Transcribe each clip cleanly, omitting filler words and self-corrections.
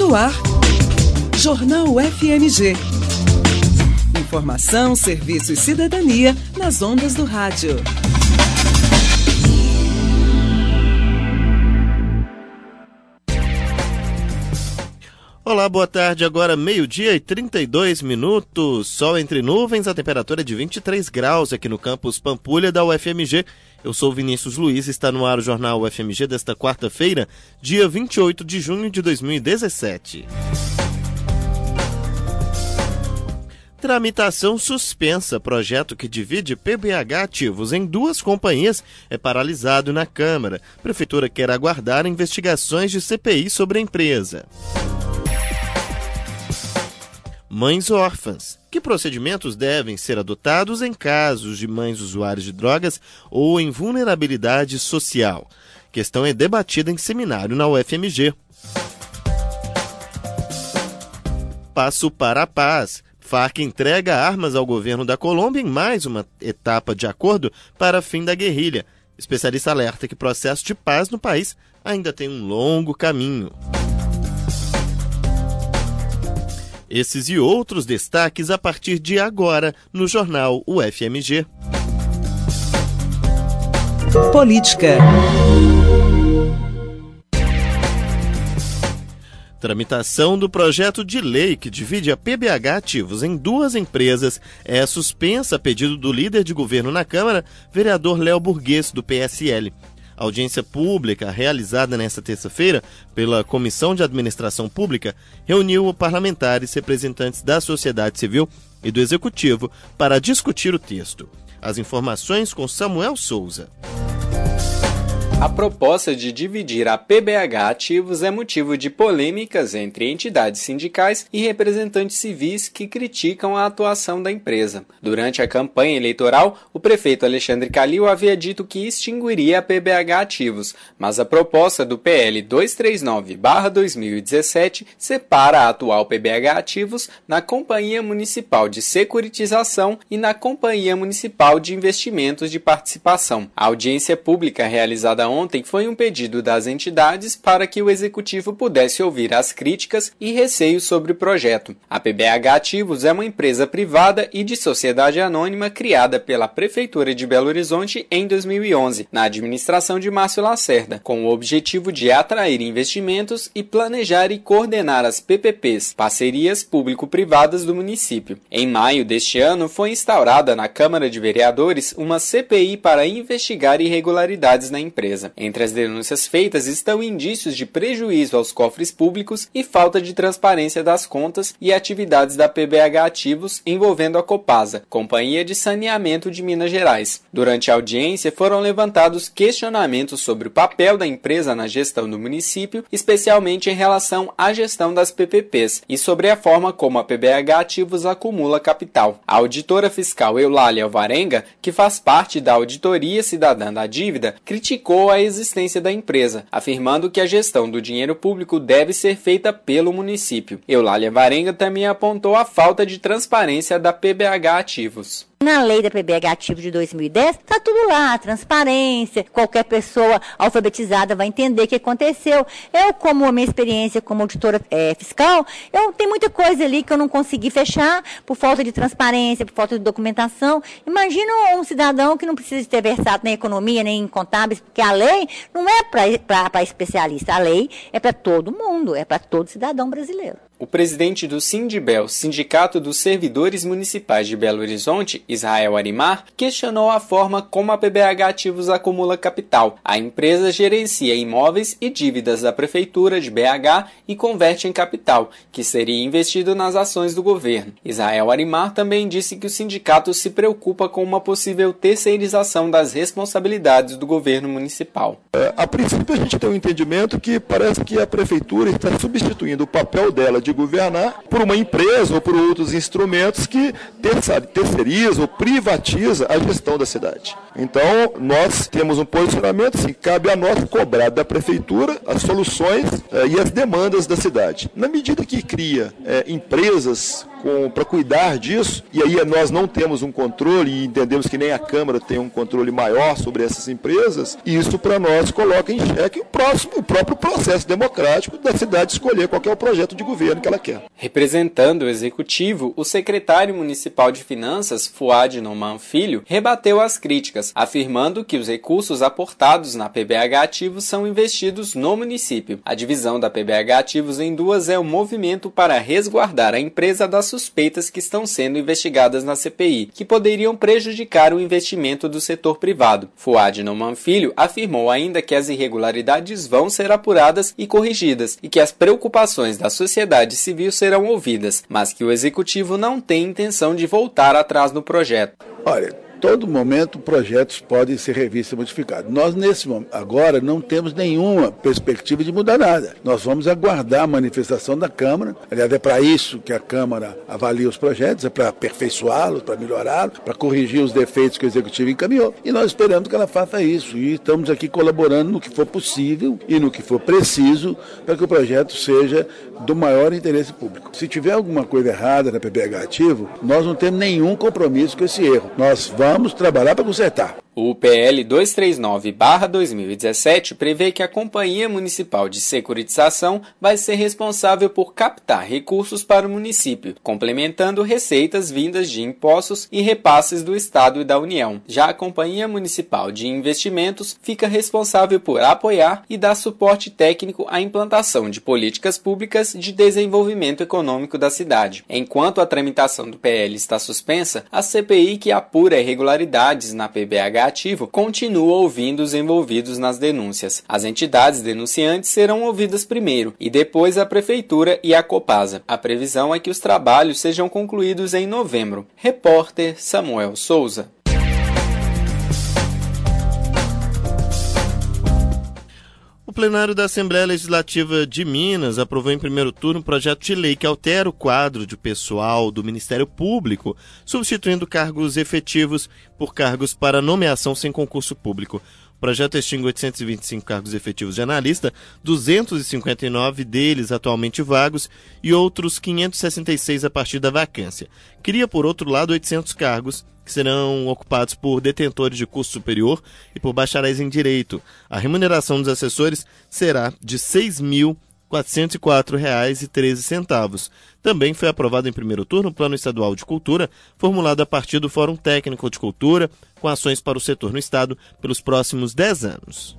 No ar, Jornal UFMG. Informação, serviço e cidadania nas ondas do rádio. Olá, boa tarde. Agora 12:32. Sol entre nuvens, a temperatura é de 23 graus aqui no campus Pampulha da UFMG. Eu sou Vinícius Luiz e está no ar o Jornal UFMG desta quarta-feira, dia 28 de junho de 2017. Tramitação suspensa. Projeto que divide PBH ativos em duas companhias é paralisado na Câmara. Prefeitura quer aguardar investigações de CPI sobre a empresa. Mães órfãs. Que procedimentos devem ser adotados em casos de mães usuárias de drogas ou em vulnerabilidade social? Questão é debatida em seminário na UFMG. Passo para a paz. Farc entrega armas ao governo da Colômbia em mais uma etapa de acordo para fim da guerrilha. Especialista alerta que o processo de paz no país ainda tem um longo caminho. Esses e outros destaques a partir de agora no Jornal UFMG. Política. Tramitação do projeto de lei que divide a PBH ativos em duas empresas é suspensa a pedido do líder de governo na Câmara, vereador Léo Burguês, do PSL. A audiência pública, realizada nesta terça-feira pela Comissão de Administração Pública, reuniu parlamentares, representantes da sociedade civil e do Executivo para discutir o texto. As informações com Samuel Souza. A proposta de dividir a PBH ativos é motivo de polêmicas entre entidades sindicais e representantes civis que criticam a atuação da empresa. Durante a campanha eleitoral, o prefeito Alexandre Calil havia dito que extinguiria a PBH ativos, mas a proposta do PL 239/2017 separa a atual PBH ativos na Companhia Municipal de Securitização e na Companhia Municipal de Investimentos de Participação. A audiência pública realizada ontem foi um pedido das entidades para que o Executivo pudesse ouvir as críticas e receios sobre o projeto. A PBH Ativos é uma empresa privada e de sociedade anônima criada pela Prefeitura de Belo Horizonte em 2011, na administração de Márcio Lacerda, com o objetivo de atrair investimentos e planejar e coordenar as PPPs, parcerias público-privadas do município. Em maio deste ano, foi instaurada na Câmara de Vereadores uma CPI para investigar irregularidades na empresa. Entre as denúncias feitas estão indícios de prejuízo aos cofres públicos e falta de transparência das contas e atividades da PBH Ativos envolvendo a Copasa, Companhia de Saneamento de Minas Gerais. Durante a audiência foram levantados questionamentos sobre o papel da empresa na gestão do município, especialmente em relação à gestão das PPPs e sobre a forma como a PBH Ativos acumula capital. A auditora fiscal Eulália Alvarenga, que faz parte da Auditoria Cidadã da Dívida, criticou a existência da empresa, afirmando que a gestão do dinheiro público deve ser feita pelo município. Eulália Varenga também apontou a falta de transparência da PBH Ativos. Na lei da PBH Ativos de 2010, está tudo lá, transparência, qualquer pessoa alfabetizada vai entender o que aconteceu. Eu, como a minha experiência como auditora fiscal, tem muita coisa ali que eu não consegui fechar por falta de transparência, por falta de documentação. Imagina um cidadão que não precisa ter versado nem em economia, nem em contábeis, porque a lei não é para especialista, a lei é para todo mundo, é para todo cidadão brasileiro. O presidente do Sindibel, Sindicato dos Servidores Municipais de Belo Horizonte, Israel Arimar, questionou a forma como a PBH Ativos acumula capital. A empresa gerencia imóveis e dívidas da Prefeitura de BH e converte em capital, que seria investido nas ações do governo. Israel Arimar também disse que o sindicato se preocupa com uma possível terceirização das responsabilidades do governo municipal. A princípio, a gente tem um entendimento que parece que a Prefeitura está substituindo o papel dela de governar por uma empresa ou por outros instrumentos que terceirizam ou privatizam a gestão da cidade. Então, nós temos um posicionamento, assim, cabe a nós cobrar da Prefeitura as soluções e as demandas da cidade. Na medida que cria empresas para cuidar disso, e aí nós não temos um controle e entendemos que nem a Câmara tem um controle maior sobre essas empresas, e isso para nós coloca em xeque o próprio processo democrático da cidade escolher qual que é o projeto de governo que ela quer. Representando o Executivo, o secretário municipal de Finanças, Fuad Noman Filho, rebateu as críticas, afirmando que os recursos aportados na PBH Ativos são investidos no município. A divisão da PBH Ativos em duas é um movimento para resguardar a empresa das suspeitas que estão sendo investigadas na CPI, que poderiam prejudicar o investimento do setor privado. Fuad Noman Filho afirmou ainda que as irregularidades vão ser apuradas e corrigidas e que as preocupações da sociedade civil serão ouvidas, mas que o Executivo não tem intenção de voltar atrás no projeto. Olha, todo momento projetos podem ser revistos e modificados. Nós, nesse momento, agora, não temos nenhuma perspectiva de mudar nada. Nós vamos aguardar a manifestação da Câmara. Aliás, é para isso que a Câmara avalia os projetos, é para aperfeiçoá-los, para melhorá-los, para corrigir os defeitos que o Executivo encaminhou. E nós esperamos que ela faça isso. E estamos aqui colaborando no que for possível e no que for preciso para que o projeto seja do maior interesse público. Se tiver alguma coisa errada na PBH Ativo, nós não temos nenhum compromisso com esse erro. Nós vamos trabalhar para consertar. O PL 239/2017 prevê que a Companhia Municipal de Securitização vai ser responsável por captar recursos para o município, complementando receitas vindas de impostos e repasses do Estado e da União. Já a Companhia Municipal de Investimentos fica responsável por apoiar e dar suporte técnico à implantação de políticas públicas de desenvolvimento econômico da cidade. Enquanto a tramitação do PL está suspensa, a CPI que apura irregularidades na PBH Ativo continua ouvindo os envolvidos nas denúncias. As entidades denunciantes serão ouvidas primeiro e depois a Prefeitura e a Copasa. A previsão é que os trabalhos sejam concluídos em novembro. Repórter Samuel Souza. O plenário da Assembleia Legislativa de Minas aprovou em primeiro turno um projeto de lei que altera o quadro de pessoal do Ministério Público, substituindo cargos efetivos por cargos para nomeação sem concurso público. O projeto extingue 825 cargos efetivos de analista, 259 deles atualmente vagos e outros 566 a partir da vacância. Cria, por outro lado, 800 cargos que serão ocupados por detentores de curso superior e por bacharéis em Direito. A remuneração dos assessores será de R$ 6.404,13. Também foi aprovado em primeiro turno o Plano Estadual de Cultura, formulado a partir do Fórum Técnico de Cultura, com ações para o setor no Estado pelos próximos 10 anos.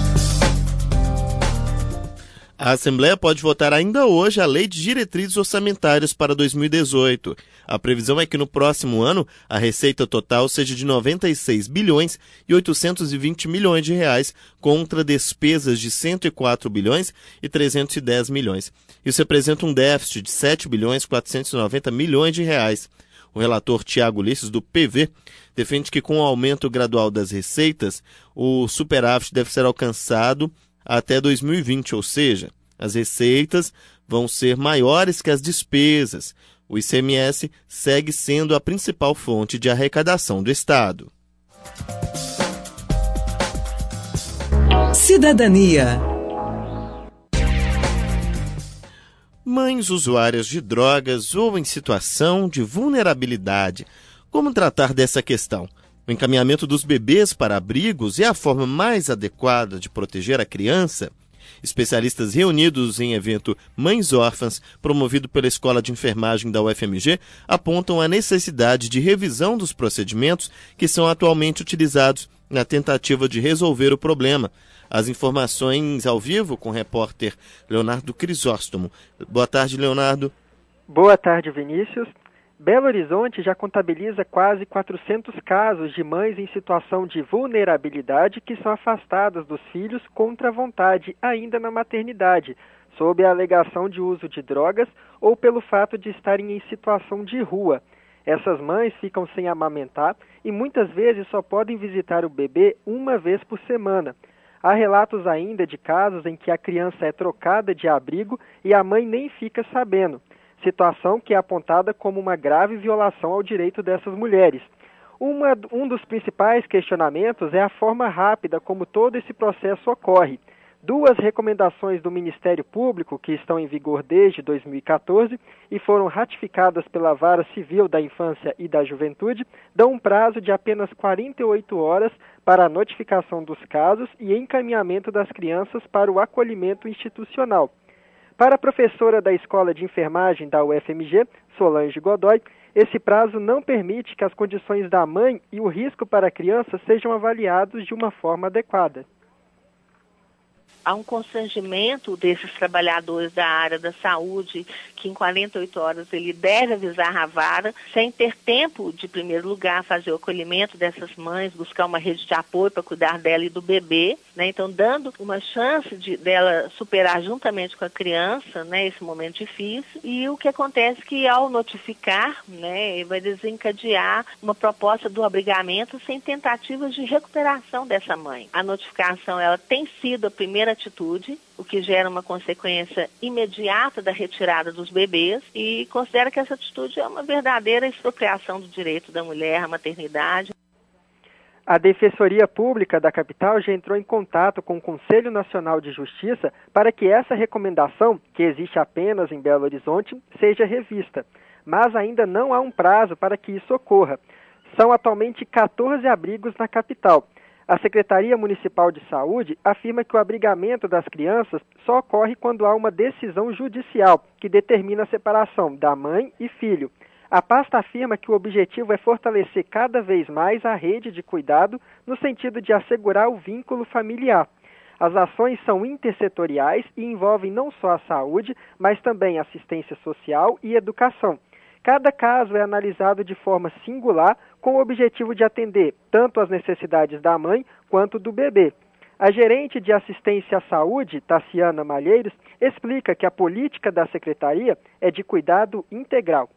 A Assembleia pode votar ainda hoje a Lei de Diretrizes Orçamentárias para 2018. A previsão é que no próximo ano a receita total seja de 96 bilhões e 820 milhões de reais contra despesas de 104 bilhões e 310 milhões. Isso representa um déficit de 7 bilhões e 490 milhões de reais. O relator Tiago Ulisses, do PV, defende que com o aumento gradual das receitas, o superávit deve ser alcançado até 2020, ou seja, as receitas vão ser maiores que as despesas. O ICMS segue sendo a principal fonte de arrecadação do Estado. Cidadania. Mães usuárias de drogas ou em situação de vulnerabilidade. Como tratar dessa questão? O encaminhamento dos bebês para abrigos é a forma mais adequada de proteger a criança? Especialistas reunidos em evento Mães Órfãs, promovido pela Escola de Enfermagem da UFMG, apontam a necessidade de revisão dos procedimentos que são atualmente utilizados na tentativa de resolver o problema. As informações ao vivo com o repórter Leonardo Crisóstomo. Boa tarde, Leonardo. Boa tarde, Vinícius. Belo Horizonte já contabiliza quase 400 casos de mães em situação de vulnerabilidade que são afastadas dos filhos contra a vontade ainda na maternidade, sob a alegação de uso de drogas ou pelo fato de estarem em situação de rua. Essas mães ficam sem amamentar e muitas vezes só podem visitar o bebê uma vez por semana. Há relatos ainda de casos em que a criança é trocada de abrigo e a mãe nem fica sabendo. Situação que é apontada como uma grave violação ao direito dessas mulheres. Um dos principais questionamentos é a forma rápida como todo esse processo ocorre. 2 recomendações do Ministério Público, que estão em vigor desde 2014 e foram ratificadas pela Vara Civil da Infância e da Juventude, dão um prazo de apenas 48 horas para a notificação dos casos e encaminhamento das crianças para o acolhimento institucional. Para a professora da Escola de Enfermagem da UFMG, Solange Godoy, esse prazo não permite que as condições da mãe e o risco para a criança sejam avaliados de uma forma adequada. Há um constrangimento desses trabalhadores da área da saúde, que em 48 horas ele deve avisar a vara, sem ter tempo de, em primeiro lugar, fazer o acolhimento dessas mães, buscar uma rede de apoio para cuidar dela e do bebê, né? Então, dando uma chance dela superar juntamente com a criança, né, esse momento difícil. E o que acontece é que, ao notificar, né, vai desencadear uma proposta do abrigamento sem tentativas de recuperação dessa mãe. A notificação, ela tem sido a primeira atitude, o que gera uma consequência imediata da retirada dos bebês, e considera que essa atitude é uma verdadeira expropriação do direito da mulher à maternidade. A Defensoria Pública da capital já entrou em contato com o Conselho Nacional de Justiça para que essa recomendação, que existe apenas em Belo Horizonte, seja revista, mas ainda não há um prazo para que isso ocorra. São atualmente 14 abrigos na capital. A Secretaria Municipal de Saúde afirma que o abrigamento das crianças só ocorre quando há uma decisão judicial que determina a separação da mãe e filho. A pasta afirma que o objetivo é fortalecer cada vez mais a rede de cuidado no sentido de assegurar o vínculo familiar. As ações são intersetoriais e envolvem não só a saúde, mas também assistência social e educação. Cada caso é analisado de forma singular, com o objetivo de atender tanto as necessidades da mãe quanto do bebê. A gerente de assistência à saúde, Tassiana Malheiros, explica que a política da secretaria é de cuidado integral.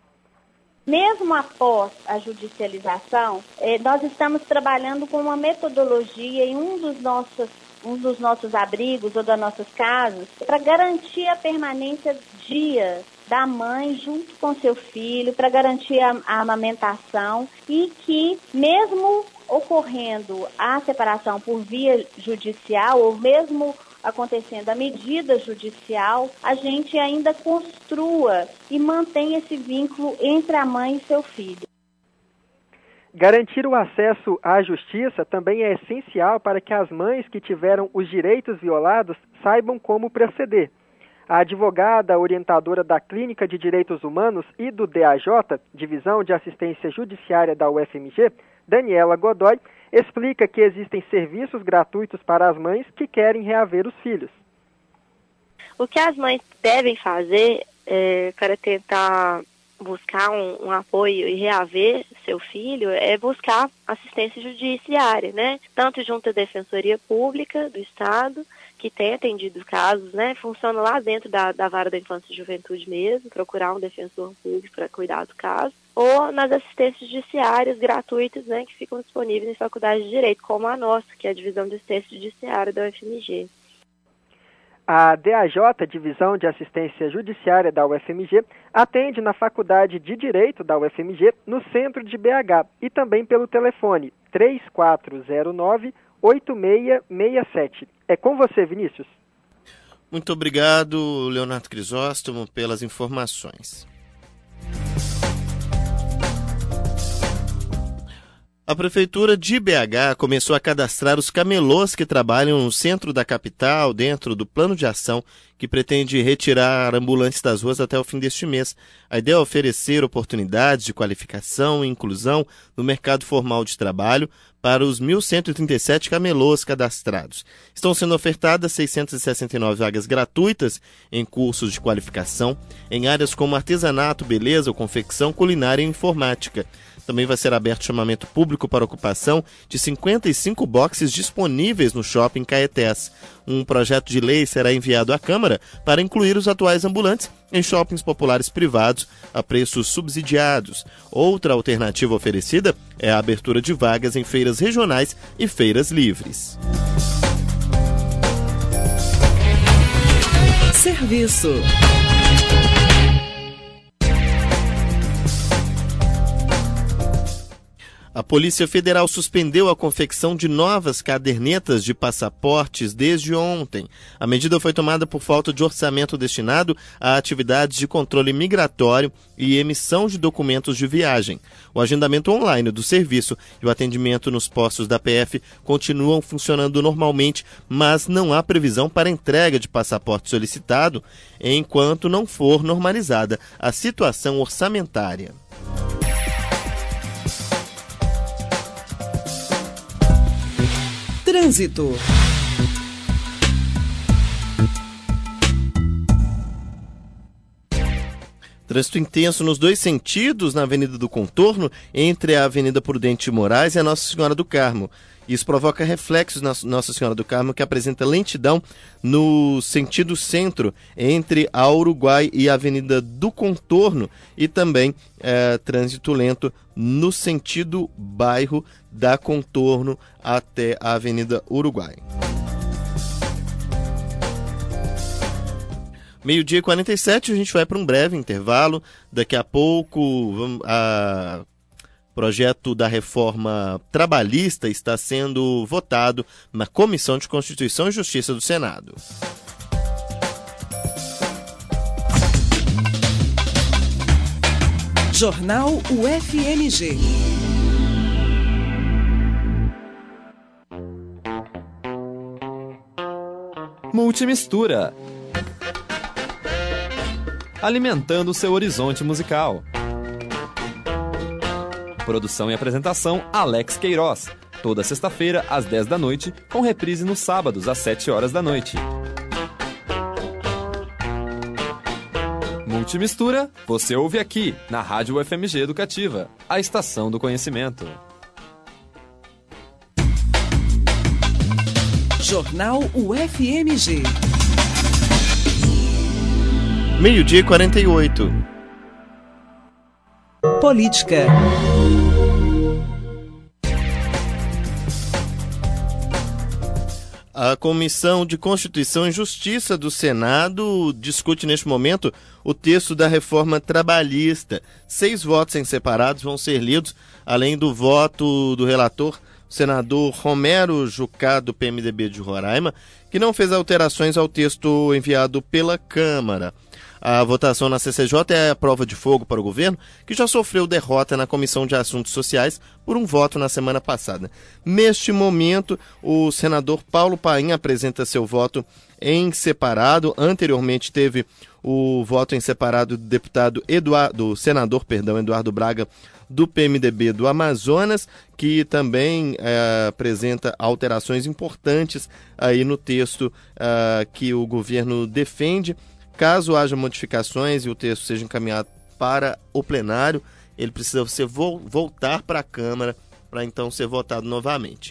Mesmo após a judicialização, nós estamos trabalhando com uma metodologia em um dos nossos abrigos ou das nossas casas para garantir a permanência dias da mãe junto com seu filho, para garantir a amamentação, e que mesmo ocorrendo a separação por via judicial ou mesmo acontecendo a medida judicial, a gente ainda construa e mantenha esse vínculo entre a mãe e seu filho. Garantir o acesso à justiça também é essencial para que as mães que tiveram os direitos violados saibam como proceder. A advogada orientadora da Clínica de Direitos Humanos e do DAJ, Divisão de Assistência Judiciária da UFMG, Daniela Godoy, explica que existem serviços gratuitos para as mães que querem reaver os filhos. O que as mães devem fazer para tentar buscar um apoio e reaver seu filho é buscar assistência judiciária, né? Tanto junto à Defensoria Pública do Estado, que tem atendido casos, né? Funciona lá dentro da Vara da Infância e Juventude mesmo, procurar um defensor público para cuidar do caso, ou nas assistências judiciárias gratuitas, né? Que ficam disponíveis em faculdades de Direito, como a nossa, que é a Divisão de Assistência Judiciária da UFMG. A DAJ, Divisão de Assistência Judiciária da UFMG, atende na Faculdade de Direito da UFMG, no centro de BH, e também pelo telefone 3409-8667. É com você, Vinícius. Muito obrigado, Leonardo Crisóstomo, pelas informações. A Prefeitura de BH começou a cadastrar os camelôs que trabalham no centro da capital, dentro do plano de ação que pretende retirar ambulantes das ruas até o fim deste mês. A ideia é oferecer oportunidades de qualificação e inclusão no mercado formal de trabalho para os 1.137 camelôs cadastrados. Estão sendo ofertadas 669 vagas gratuitas em cursos de qualificação em áreas como artesanato, beleza, confecção, culinária e informática. Também vai ser aberto chamamento público para ocupação de 55 boxes disponíveis no Shopping Caetés. Um projeto de lei será enviado à Câmara para incluir os atuais ambulantes em shoppings populares privados a preços subsidiados. Outra alternativa oferecida é a abertura de vagas em feiras regionais e feiras livres. Serviço. A Polícia Federal suspendeu a confecção de novas cadernetas de passaportes desde ontem. A medida foi tomada por falta de orçamento destinado a atividades de controle migratório e emissão de documentos de viagem. O agendamento online do serviço e o atendimento nos postos da PF continuam funcionando normalmente, mas não há previsão para entrega de passaporte solicitado enquanto não for normalizada a situação orçamentária. Trânsito. Trânsito intenso nos dois sentidos na Avenida do Contorno, entre a Avenida Prudente de Moraes e a Nossa Senhora do Carmo. Isso provoca reflexos na Nossa Senhora do Carmo, que apresenta lentidão no sentido centro, entre a Uruguai e a Avenida do Contorno, e também trânsito lento no sentido bairro da Contorno até a Avenida Uruguai. 12h47, a gente vai para um breve intervalo. Daqui a pouco, o projeto da reforma trabalhista está sendo votado na Comissão de Constituição e Justiça do Senado. Jornal UFMG. Multimistura. Alimentando seu horizonte musical. Produção e apresentação, Alex Queiroz. Toda sexta-feira, às 10 da noite, com reprise nos sábados, às 7 horas da noite. Multimistura, você ouve aqui, na Rádio UFMG Educativa, a estação do conhecimento. Jornal UFMG. 12h48. Política. A Comissão de Constituição e Justiça do Senado discute neste momento o texto da reforma trabalhista. 6 votos em separados vão ser lidos, além do voto do relator, o senador Romero Jucá, do PMDB de Roraima, que não fez alterações ao texto enviado pela Câmara. A votação na CCJ é a prova de fogo para o governo, que já sofreu derrota na Comissão de Assuntos Sociais por um voto na semana passada. Neste momento, o senador Paulo Paim apresenta seu voto em separado. Anteriormente teve o voto em separado do senador Eduardo Braga, do PMDB do Amazonas, que também apresenta alterações importantes aí no texto que o governo defende. Caso haja modificações e o texto seja encaminhado para o plenário, ele precisa voltar para a Câmara para então ser votado novamente.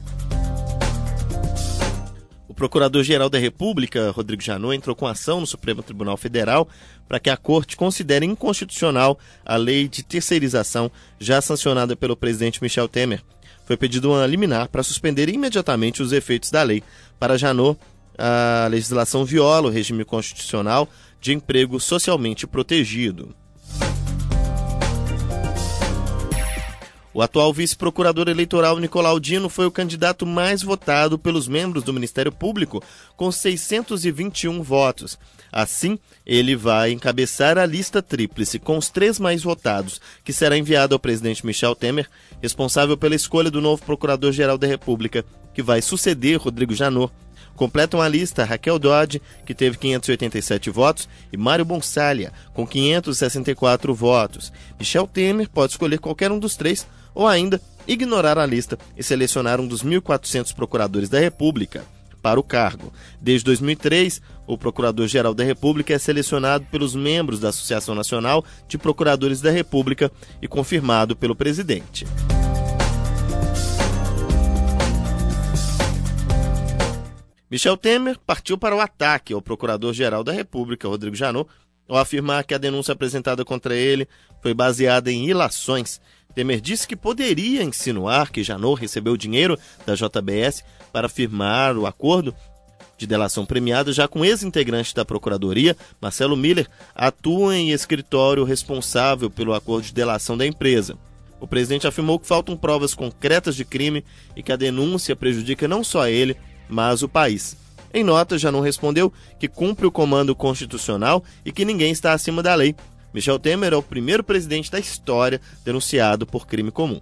O Procurador-Geral da República, Rodrigo Janot, entrou com ação no Supremo Tribunal Federal para que a Corte considere inconstitucional a lei de terceirização já sancionada pelo presidente Michel Temer. Foi pedido uma liminar para suspender imediatamente os efeitos da lei. Para Janot, a legislação viola o regime constitucional de emprego socialmente protegido. O atual vice-procurador eleitoral Nicolau Dino foi o candidato mais votado pelos membros do Ministério Público, com 621 votos. Assim, ele vai encabeçar a lista tríplice com os 3 mais votados, que será enviada ao presidente Michel Temer, responsável pela escolha do novo Procurador-Geral da República, que vai suceder Rodrigo Janot. Completam a lista Raquel Dodge, que teve 587 votos, e Mário Bonsalha, com 564 votos. Michel Temer pode escolher qualquer um dos 3, ou ainda ignorar a lista e selecionar um dos 1.400 procuradores da República para o cargo. Desde 2003, o Procurador-Geral da República é selecionado pelos membros da Associação Nacional de Procuradores da República e confirmado pelo presidente. Michel Temer partiu para o ataque ao Procurador-Geral da República, Rodrigo Janot, ao afirmar que a denúncia apresentada contra ele foi baseada em ilações. Temer disse que poderia insinuar que Janot recebeu dinheiro da JBS para firmar o acordo de delação premiada, já com ex-integrante da Procuradoria, Marcelo Miller, atua em escritório responsável pelo acordo de delação da empresa. O presidente afirmou que faltam provas concretas de crime e que a denúncia prejudica não só ele, mas o país. Em nota, Janot respondeu que cumpre o comando constitucional e que ninguém está acima da lei. Michel Temer é o primeiro presidente da história denunciado por crime comum.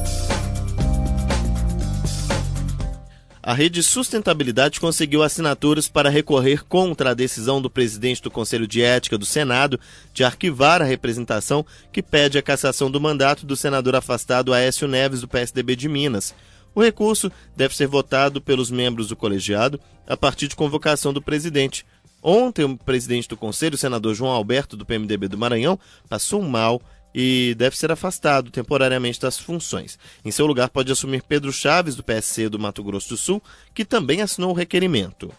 A Rede Sustentabilidade conseguiu assinaturas para recorrer contra a decisão do presidente do Conselho de Ética do Senado de arquivar a representação que pede a cassação do mandato do senador afastado Aécio Neves, do PSDB de Minas. O recurso deve ser votado pelos membros do colegiado a partir de convocação do presidente. Ontem, o presidente do Conselho, o senador João Alberto, do PMDB do Maranhão, passou mal e deve ser afastado temporariamente das funções. Em seu lugar, pode assumir Pedro Chaves, do PSC do Mato Grosso do Sul, que também assinou o requerimento.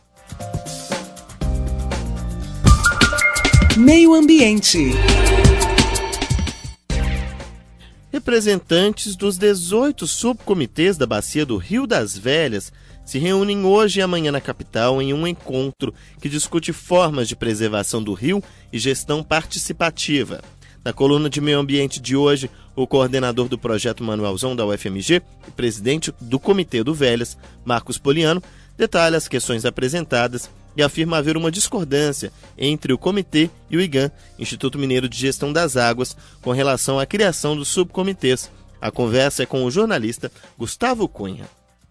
Meio Ambiente. Representantes dos 18 subcomitês da Bacia do Rio das Velhas se reúnem hoje e amanhã na capital em um encontro que discute formas de preservação do rio e gestão participativa. Na coluna de Meio Ambiente de hoje, o coordenador do projeto Manuelzão da UFMG e presidente do Comitê do Velhas, Marcos Poliano, detalha as questões apresentadas e afirma haver uma discordância entre o Comitê e o IGAM, Instituto Mineiro de Gestão das Águas, com relação à criação dos subcomitês. A conversa é com o jornalista Gustavo Cunha.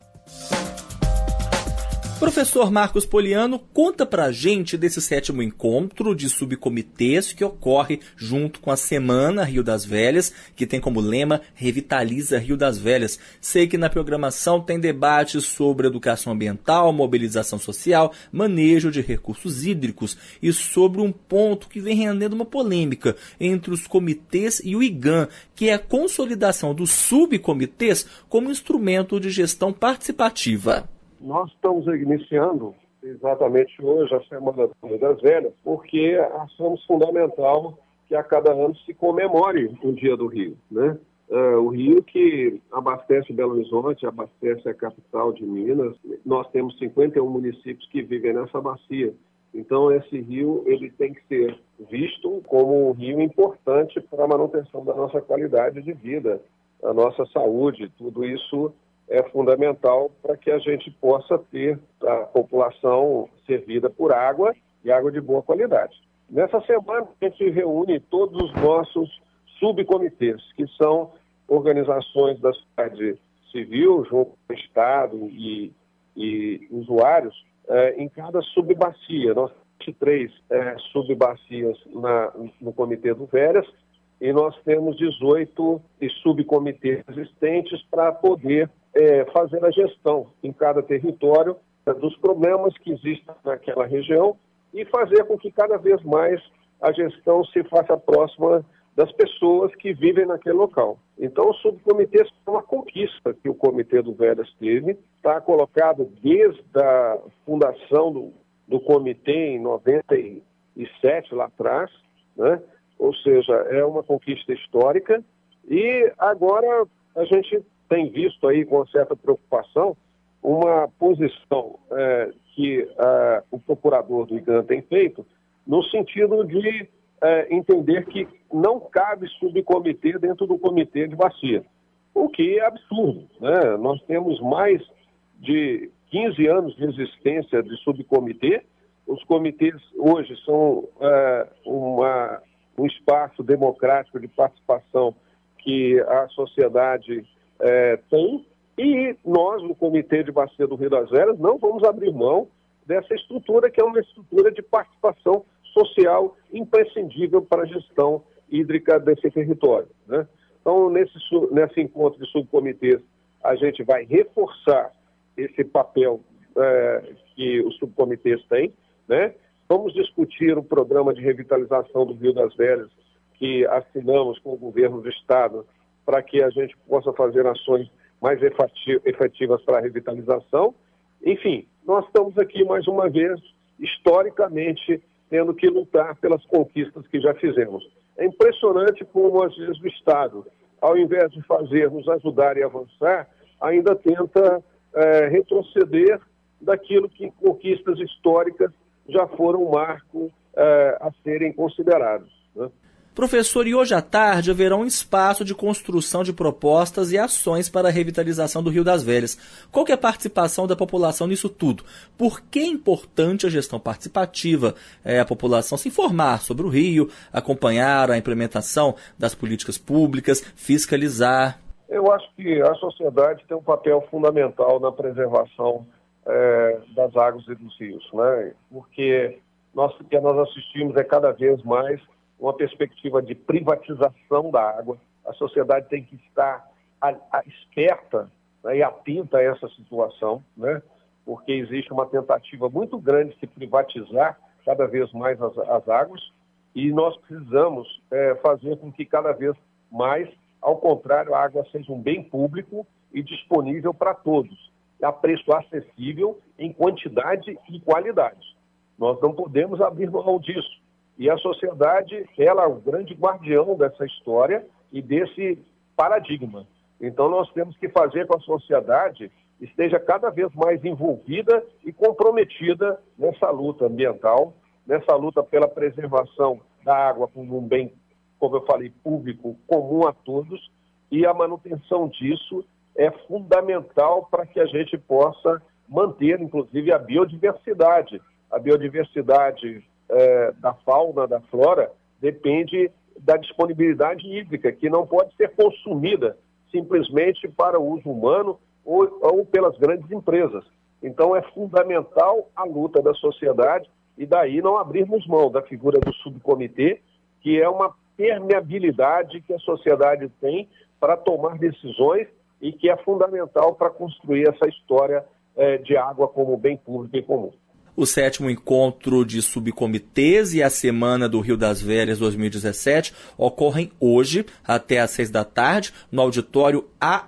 Professor Marcos Poliano, conta pra gente desse 7º encontro de subcomitês que ocorre junto com a Semana Rio das Velhas, que tem como lema Revitaliza Rio das Velhas. Sei que na programação tem debates sobre educação ambiental, mobilização social, manejo de recursos hídricos e sobre um ponto que vem rendendo uma polêmica entre os comitês e o IGAM, que é a consolidação dos subcomitês como instrumento de gestão participativa. Nós estamos iniciando exatamente hoje a Semana das Velhas, porque achamos fundamental que a cada ano se comemore o Dia do Rio, né? O rio que abastece Belo Horizonte, abastece a capital de Minas. Nós temos 51 municípios que vivem nessa bacia. Então esse rio ele tem que ser visto como um rio importante para a manutenção da nossa qualidade de vida, a nossa saúde, tudo isso é fundamental para que a gente possa ter a população servida por água e água de boa qualidade. Nessa semana, a gente reúne todos os nossos subcomitês, que são organizações da sociedade civil, junto com o Estado e usuários, em cada subbacia. Nós temos 3 subbacias no Comitê do Velhas, e nós temos 18 subcomitês existentes para poder fazer a gestão em cada território dos problemas que existem naquela região e fazer com que cada vez mais a gestão se faça próxima das pessoas que vivem naquele local. Então, o subcomitê é uma conquista que o Comitê do Velhas teve, está colocado desde a fundação do comitê em 97, lá atrás, né? Ou seja, é uma conquista histórica e agora a gente tem visto aí com certa preocupação uma posição que o procurador do IGAM tem feito no sentido de entender que não cabe subcomitê dentro do comitê de bacia, o que é absurdo, né? Nós temos mais de 15 anos de existência de subcomitê. Os comitês hoje são um espaço democrático de participação que a sociedade tem, e nós, no Comitê de Bacia do Rio das Velhas, não vamos abrir mão dessa estrutura, que é uma estrutura de participação social imprescindível para a gestão hídrica desse território, né? Então, nesse encontro de subcomitês, a gente vai reforçar esse papel que os subcomitês têm, né? Vamos discutir o programa de revitalização do Rio das Velhas, que assinamos com o governo do Estado, para que a gente possa fazer ações mais efetivas para a revitalização. Enfim, nós estamos aqui, mais uma vez, historicamente, tendo que lutar pelas conquistas que já fizemos. É impressionante como, às vezes, o Estado, ao invés de nos ajudar e avançar, ainda tenta retroceder daquilo que conquistas históricas já foram um marco a serem considerados, né? Professor, e hoje à tarde haverá um espaço de construção de propostas e ações para a revitalização do Rio das Velhas. Qual que é a participação da população nisso tudo? Por que é importante a gestão participativa? A população se informar sobre o Rio, acompanhar a implementação das políticas públicas, fiscalizar. Eu acho que a sociedade tem um papel fundamental na preservação das águas e dos rios, né? Porque o que nós assistimos é cada vez mais uma perspectiva de privatização da água. A sociedade tem que estar esperta, né, e atenta a essa situação, né? Porque existe uma tentativa muito grande de privatizar cada vez mais as águas, e nós precisamos fazer com que cada vez mais, ao contrário, a água seja um bem público e disponível para todos, a preço acessível, em quantidade e qualidade. Nós não podemos abrir mão disso. E a sociedade, ela é o grande guardião dessa história e desse paradigma. Então nós temos que fazer com que a sociedade esteja cada vez mais envolvida e comprometida nessa luta ambiental, nessa luta pela preservação da água como um bem, como eu falei, público, comum a todos, e a manutenção disso é fundamental para que a gente possa manter, inclusive, a biodiversidade. A biodiversidade da fauna, da flora, depende da disponibilidade hídrica, que não pode ser consumida simplesmente para o uso humano ou pelas grandes empresas. Então, é fundamental a luta da sociedade e daí não abrirmos mão da figura do subcomitê, que é uma permeabilidade que a sociedade tem para tomar decisões e que é fundamental para construir essa história de água como bem público e comum. O 7º encontro de subcomitês e a Semana do Rio das Velhas 2017 ocorrem hoje, até às 6 da tarde, no auditório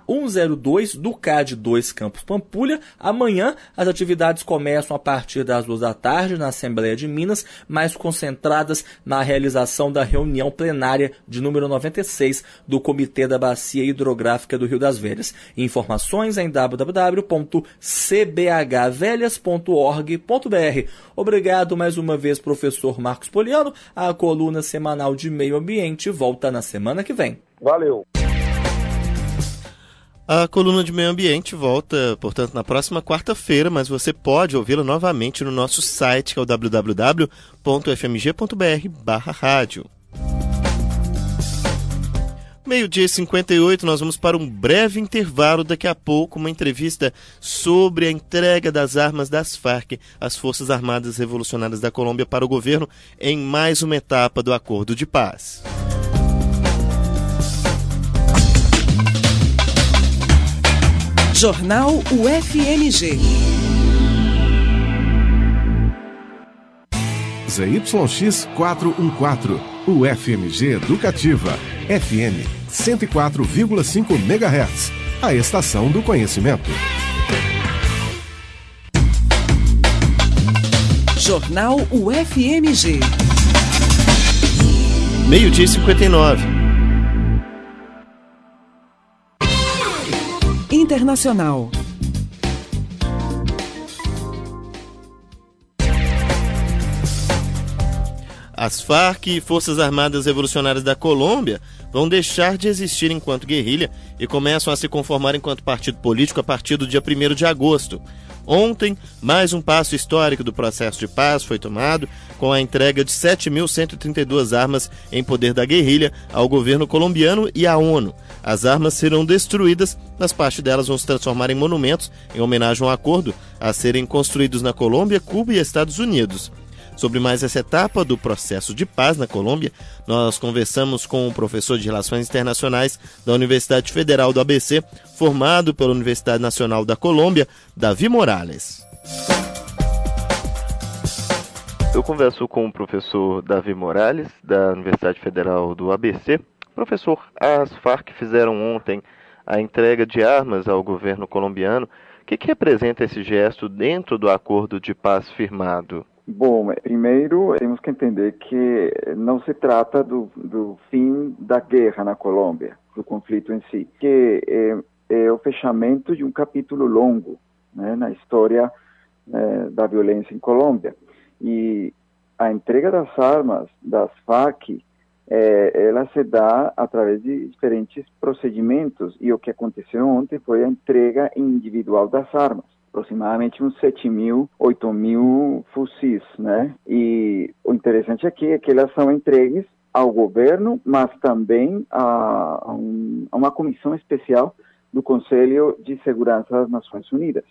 A102 do CAD 2 Campus Pampulha. Amanhã, as atividades começam a partir das 2 da tarde na Assembleia de Minas, mais concentradas na realização da reunião plenária de número 96 do Comitê da Bacia Hidrográfica do Rio das Velhas. Informações em www.cbhvelhas.org.br. Obrigado mais uma vez, professor Marcos Poliano. A coluna semanal de Meio Ambiente volta na semana que vem. Valeu! A coluna de Meio Ambiente volta, portanto, na próxima quarta-feira, mas você pode ouvi-la novamente no nosso site, que é o www.fmg.br/rádio. 12h58, nós vamos para um breve intervalo. Daqui a pouco, uma entrevista sobre a entrega das armas das Farc, as Forças Armadas Revolucionárias da Colômbia, para o governo em mais uma etapa do Acordo de Paz. Jornal UFMG. ZYX 414, UFMG Educativa, FM 104,5 MHz, a estação do conhecimento. Jornal UFMG. 12h59. Internacional. As Farc e Forças Armadas Revolucionárias da Colômbia vão deixar de existir enquanto guerrilha e começam a se conformar enquanto partido político a partir do dia 1º de agosto. Ontem, mais um passo histórico do processo de paz foi tomado com a entrega de 7.132 armas em poder da guerrilha ao governo colombiano e à ONU. As armas serão destruídas, mas parte delas vão se transformar em monumentos em homenagem ao acordo a serem construídos na Colômbia, Cuba e Estados Unidos. Sobre mais essa etapa do processo de paz na Colômbia, nós conversamos com o professor de Relações Internacionais da Universidade Federal do ABC, formado pela Universidade Nacional da Colômbia, Davi Morales. Eu converso com o professor Davi Morales, da Universidade Federal do ABC. Professor, as Farc fizeram ontem a entrega de armas ao governo colombiano. O que representa esse gesto dentro do acordo de paz firmado? Bom, primeiro temos que entender que não se trata do fim da guerra na Colômbia, do conflito em si, que é o fechamento de um capítulo longo, né, na história da violência em Colômbia. E a entrega das armas das Farc ela se dá através de diferentes procedimentos, e o que aconteceu ontem foi a entrega individual das armas, aproximadamente uns 7.000, 8.000 fuzis, né? E o interessante aqui é que elas são entregues ao governo, mas também a uma comissão especial do Conselho de Segurança das Nações Unidas.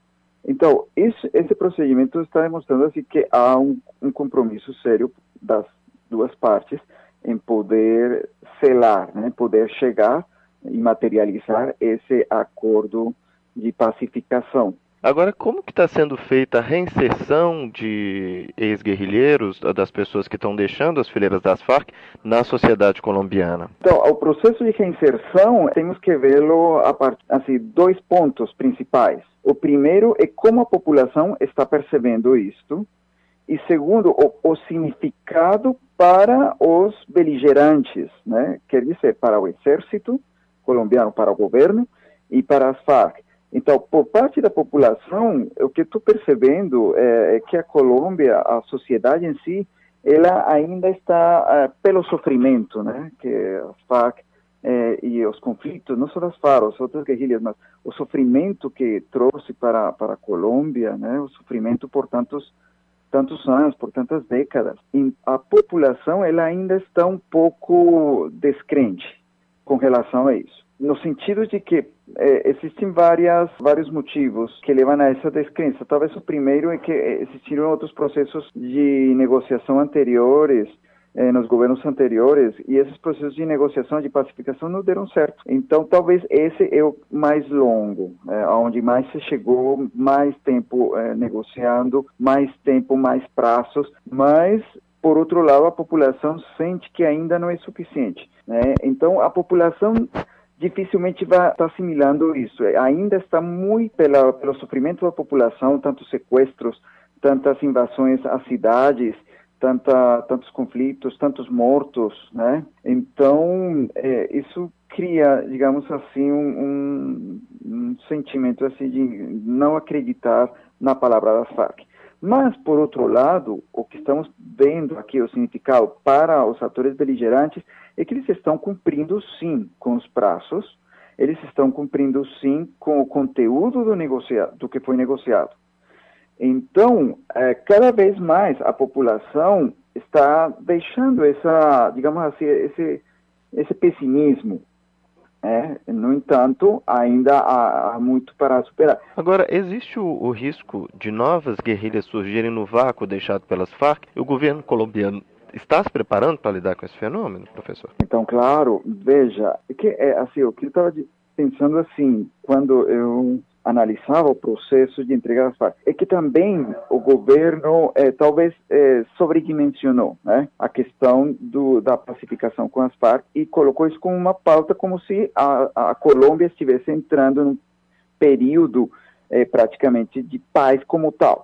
Então, esse procedimento está demonstrando assim, que há um compromisso sério das duas partes em poder selar, né, poder chegar e materializar esse acordo de pacificação. Agora, como que está sendo feita a reinserção de ex-guerrilheiros, das pessoas que estão deixando as fileiras das Farc, na sociedade colombiana? Então, o processo de reinserção, temos que vê-lo a partir, assim, 2 pontos principais. O primeiro é como a população está percebendo isto, e segundo, o significado para os beligerantes, né? Quer dizer, para o exército colombiano, para o governo e para as Farc. Então, por parte da população, o que estou percebendo é que a Colômbia, a sociedade em si, ela ainda está pelo sofrimento, né? Que as Farc e os conflitos, não só das Farc, as outras guerrilhas, mas o sofrimento que trouxe para a Colômbia, né? O sofrimento por tantos anos, por tantas décadas. E a população, ela ainda está um pouco descrente com relação a isso. No sentido de que existem vários motivos que levam a essa descrença. Talvez o primeiro é que existiram outros processos de negociação anteriores, nos governos anteriores, e esses processos de negociação, de pacificação, não deram certo. Então, talvez esse é o mais longo, onde mais se chegou, mais tempo negociando, mais tempo, mais prazos, mas, por outro lado, a população sente que ainda não é suficiente, né? Então, a população dificilmente vai estar assimilando isso. Ainda está muito pelo sofrimento da população, tantos sequestros, tantas invasões às cidades, tantos conflitos, tantos mortos, né? Então, isso cria, digamos assim, um sentimento assim de não acreditar na palavra das Farc. Mas, por outro lado, o que estamos vendo aqui, o significado para os atores beligerantes, é que eles estão cumprindo, sim, com os prazos, eles estão cumprindo, sim, com o conteúdo do que foi negociado. Então, cada vez mais a população está deixando digamos assim, esse pessimismo. No entanto, ainda há muito para superar. Agora, existe o risco de novas guerrilhas surgirem no vácuo deixado pelas Farc? E o governo colombiano está se preparando para lidar com esse fenômeno, professor? Então, claro, veja, assim, o que eu estava pensando assim, quando eu analisava o processo de entrega das Farc, é que também o governo talvez sobredimensionou, né, a questão da pacificação com as Farc e colocou isso como uma pauta, como se a Colômbia estivesse entrando num período praticamente de paz como tal.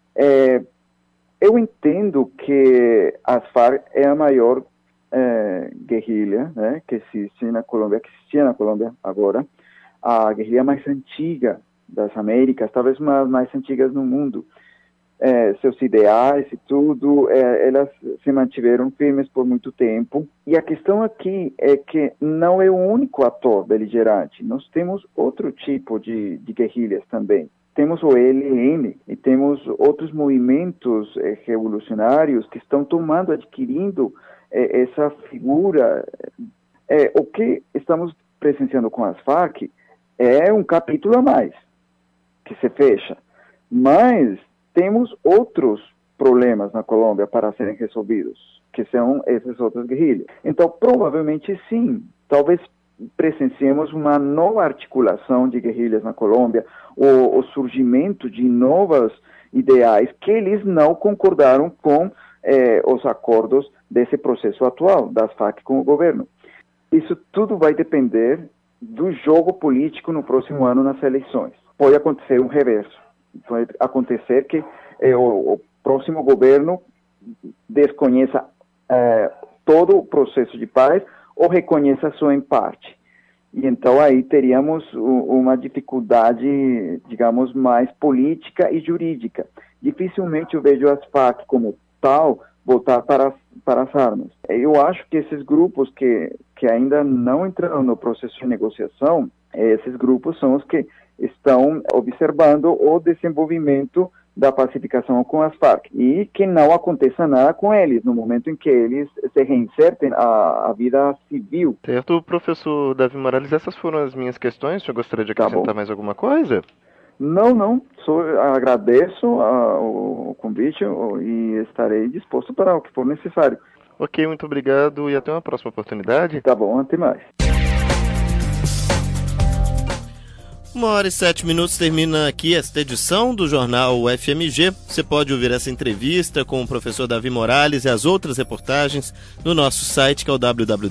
Eu entendo que as Farc é a maior guerrilha, né, que existia na Colômbia agora, a guerrilha mais antiga das Américas, talvez uma das mais antigas no mundo. Seus ideais e tudo, elas se mantiveram firmes por muito tempo. E a questão aqui é que não é o único ator beligerante. Nós temos outro tipo de guerrilhas também. Temos o ELN e temos outros movimentos revolucionários que estão adquirindo essa figura. O que estamos presenciando com as Farc é um capítulo a mais que se fecha, mas temos outros problemas na Colômbia para serem resolvidos, que são essas outras guerrilhas. Então, provavelmente sim, talvez presenciemos uma nova articulação de guerrilhas na Colômbia, o surgimento de novos ideais que eles não concordaram com os acordos desse processo atual das Farc com o governo. Isso tudo vai depender do jogo político no próximo ano nas eleições. Pode acontecer um reverso. Pode acontecer que o próximo governo desconheça todo o processo de paz ou reconheça só em parte. E então aí teríamos uma dificuldade, digamos, mais política e jurídica. Dificilmente eu vejo as Farc como tal voltar para para as armas. Eu acho que esses grupos que ainda não entraram no processo de negociação, esses grupos são os que estão observando o desenvolvimento da pacificação com as Farc e que não aconteça nada com eles no momento em que eles se reinsertem à vida civil. Certo, professor Davi Morales, essas foram as minhas questões. O senhor gostaria de acrescentar mais alguma coisa? Não. Agradeço o convite e estarei disposto para o que for necessário. Ok, muito obrigado e até uma próxima oportunidade. Tá bom, até mais. 1h07 termina aqui esta edição do Jornal UFMG. Você pode ouvir essa entrevista com o professor Davi Morales e as outras reportagens no nosso site, que é o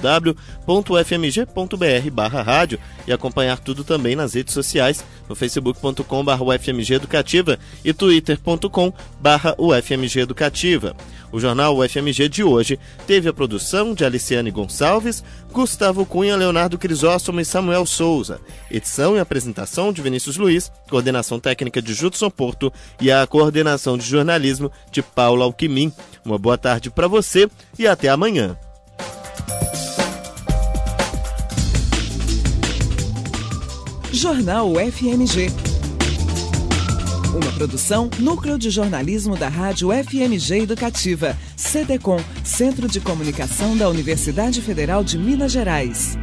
www.ufmg.br/rádio, e acompanhar tudo também nas redes sociais, no facebook.com/UFMG Educativa e twitter.com/UFMG Educativa. O Jornal UFMG de hoje teve a produção de Aliciane Gonçalves, Gustavo Cunha, Leonardo Crisóstomo e Samuel Souza. Edição e apresentação de Vinícius Luiz, coordenação técnica de Judson Porto e a coordenação de jornalismo de Paula Alquimim. Uma boa tarde para você e até amanhã. Jornal UFMG. Uma produção Núcleo de Jornalismo da Rádio UFMG Educativa, CDCom, Centro de Comunicação da Universidade Federal de Minas Gerais.